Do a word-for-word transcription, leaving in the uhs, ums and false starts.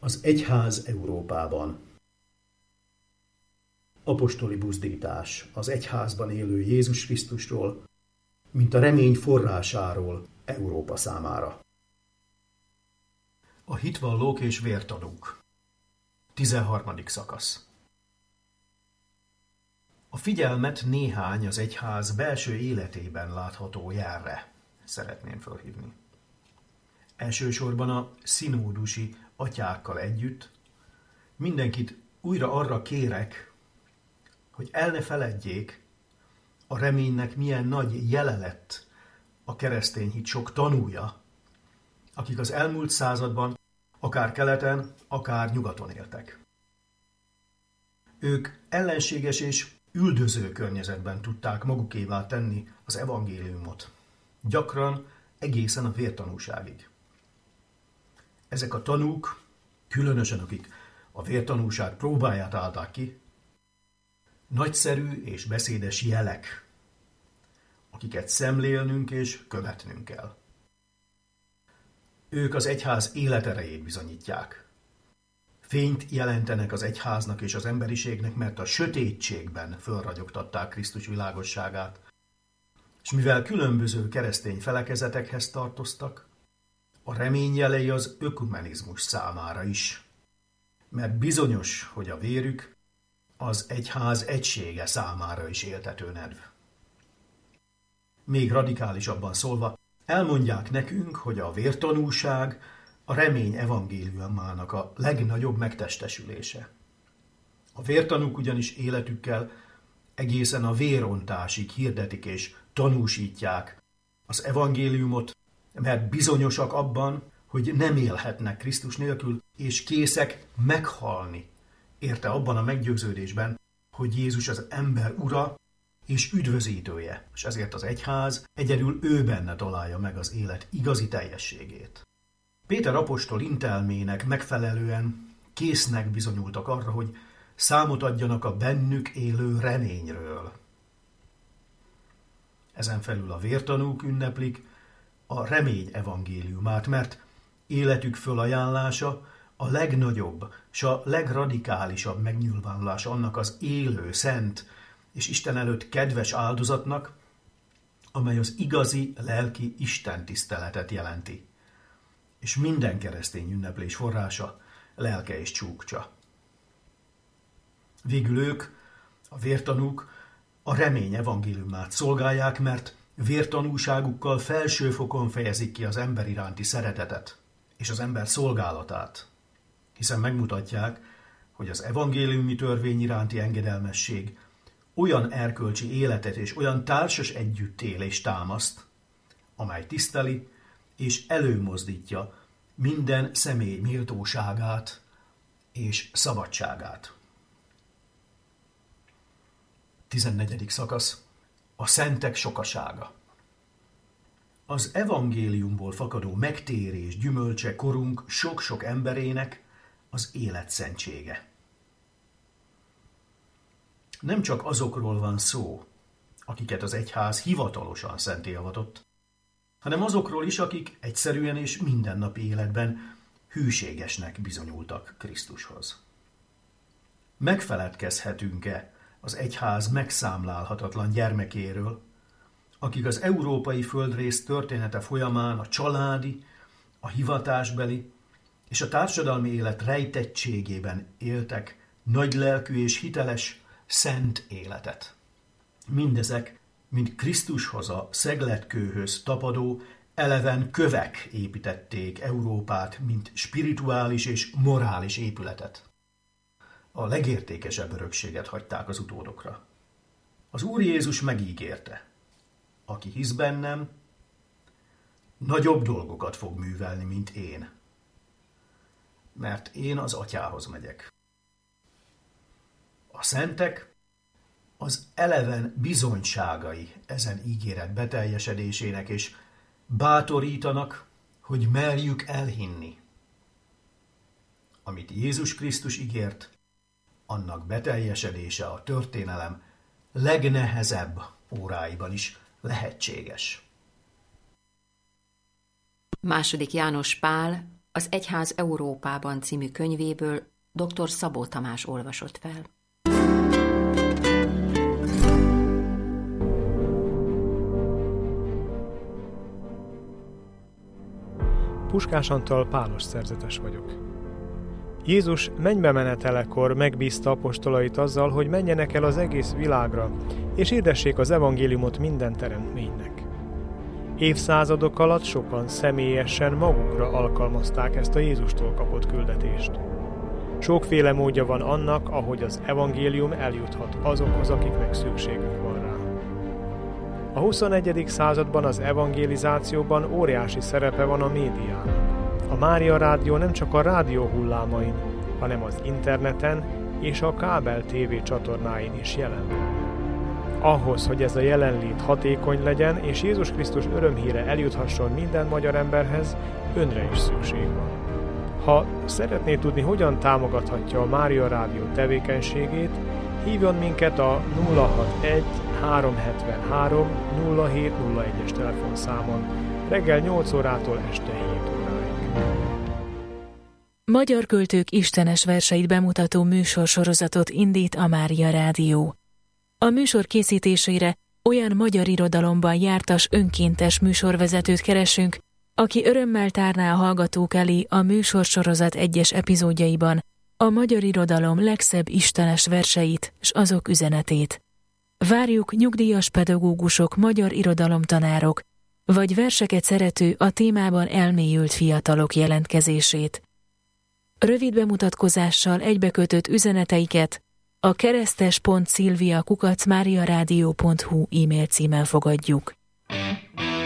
Az egyház Európában. Apostoli buzdítás az egyházban élő Jézus Krisztusról, mint a remény forrásáról Európa számára. A hitvallók és vértanúk. tizenharmadik szakasz. A figyelmet néhány az egyház belső életében látható jelre szeretném felhívni. Elsősorban a szinódusi atyákkal együtt mindenkit újra arra kérek, hogy el ne feledjék, a reménynek milyen nagy jele lett a keresztény hit sok tanúja, akik az elmúlt században akár keleten, akár nyugaton éltek. Ők ellenséges és üldöző környezetben tudták magukévá tenni az evangéliumot, gyakran egészen a vértanúságig. Ezek a tanúk, különösen akik a vértanúság próbáját állták ki, nagyszerű és beszédes jelek, akiket szemlélnünk és követnünk kell. Ők az egyház életerejét bizonyítják. Fényt jelentenek az egyháznak és az emberiségnek, mert a sötétségben fölragyogtatták Krisztus világosságát, és mivel különböző keresztény felekezetekhez tartoztak, a remény jelei az ökumenizmus számára is, mert bizonyos, hogy a vérük az egyház egysége számára is éltető nedv. Még radikálisabban szólva, elmondják nekünk, hogy a vértanúság a remény evangéliumának a legnagyobb megtestesülése. A vértanúk ugyanis életükkel egészen a vérontásig hirdetik és tanúsítják az evangéliumot, mert bizonyosak abban, hogy nem élhetnek Krisztus nélkül, és készek meghalni, érte abban a meggyőződésben, hogy Jézus az ember ura és üdvözítője, és ezért az egyház egyedül ő benne találja meg az élet igazi teljességét. Péter apostol intelmének megfelelően késznek bizonyultak arra, hogy számot adjanak a bennük élő reményről. Ezen felül a vértanúk ünneplik a remény evangéliumát, mert életük fölajánlása a legnagyobb és a legradikálisabb megnyilvánulás annak az élő, szent és Isten előtt kedves áldozatnak, amely az igazi lelki istentiszteletet jelenti, és minden keresztény ünneplés forrása, lelke és csúcsa. Végül ők, a vértanúk, a remény evangéliumát szolgálják, mert vértanúságukkal felső fokon fejezik ki az ember iránti szeretetet és az ember szolgálatát, hiszen megmutatják, hogy az evangéliumi törvény iránti engedelmesség olyan erkölcsi életet és olyan társas együttélést támaszt, amely tiszteli és előmozdítja minden személy méltóságát és szabadságát. tizennegyedik szakasz. A szentek sokasága. Az evangéliumból fakadó megtérés gyümölcse korunk sok-sok emberének az életszentsége. Nem csak azokról van szó, akiket az egyház hivatalosan szenté avatott, hanem azokról is, akik egyszerűen és mindennapi életben hűségesnek bizonyultak Krisztushoz. Megfeledkezhetünk-e az egyház megszámlálhatatlan gyermekéről, akik az európai földrész története folyamán a családi, a hivatásbeli és a társadalmi élet rejtettségében éltek nagylelkű és hiteles, szent életet. Mindezek, mint Krisztushoz a szegletkőhöz tapadó, eleven kövek építették Európát, mint spirituális és morális épületet. A legértékesebb örökséget hagyták az utódokra. Az Úr Jézus megígérte, aki hisz bennem, nagyobb dolgokat fog művelni, mint én, mert én az Atyához megyek. A szentek az eleven bizonyságai ezen ígéret beteljesedésének, és bátorítanak, hogy merjük elhinni. Amit Jézus Krisztus ígért, annak beteljesedése a történelem legnehezebb óráiban is lehetséges. Második János Pál Az Egyház Európában című könyvéből dr. Szabó Tamás olvasott fel. Puskás Antal pálos szerzetes vagyok. Jézus mennybe menetelekor megbízta apostolait azzal, hogy menjenek el az egész világra, és hirdessék az evangéliumot minden teremtménynek. Évszázadok alatt sokan személyesen magukra alkalmazták ezt a Jézustól kapott küldetést. Sokféle módja van annak, ahogy az evangélium eljuthat azokhoz, akiknek szükségük van rá. A huszonegyedik században az evangelizációban óriási szerepe van a médiának. A Mária Rádió nem csak a rádió hullámain, hanem az interneten és a kábel tévé csatornáin is jelen van. Ahhoz, hogy ez a jelenlét hatékony legyen, és Jézus Krisztus örömhíre eljuthasson minden magyar emberhez, önre is szükség van. Ha szeretné tudni, hogyan támogathatja a Mária Rádió tevékenységét, hívjon minket a nulla hatvanegy háromszázhetvenhárom nulla hét nulla egyes telefonszámon reggel nyolc órától este hét óráig. Magyar költők istenes verseit bemutató műsorsorozatot indít a Mária Rádió. A műsor készítésére olyan magyar irodalomban jártas önkéntes műsorvezetőt keresünk, aki örömmel tárná a hallgatók elé a műsorsorozat egyes epizódjaiban a magyar irodalom legszebb istenes verseit s azok üzenetét. Várjuk nyugdíjas pedagógusok, magyar irodalomtanárok, vagy verseket szerető, a témában elmélyült fiatalok jelentkezését. Rövid bemutatkozással egybekötött üzeneteiket a keresztes pont szilvia kukac máriaradio pont hu e-mail címen fogadjuk.